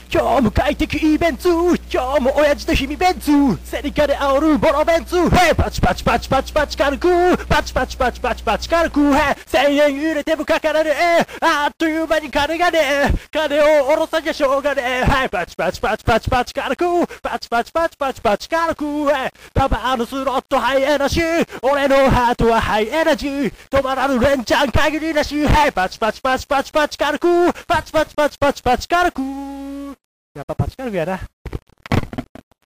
今日も快適イベント、今日も親父と秘密ベンツ、セリカで煽るボロベンツ、ヘイパチパチパチパチパチ軽く、パチパチパチパチパチ軽く、ヘイ1000円入れてもかからねえ、あっという間に金がねえ、金を下ろさにゃしょうがねえ、ヘイパチパチパチパチパチ軽く、パチパチパチパチパチ軽く、ヘイパパのスロットハイエナジー、俺のハートはハイエナジー、止まらぬ連チャン限りなし、ヘイパチパチパチパチパチ軽く、パチパチパチパチパチ軽く、やっぱパチ軽くやな。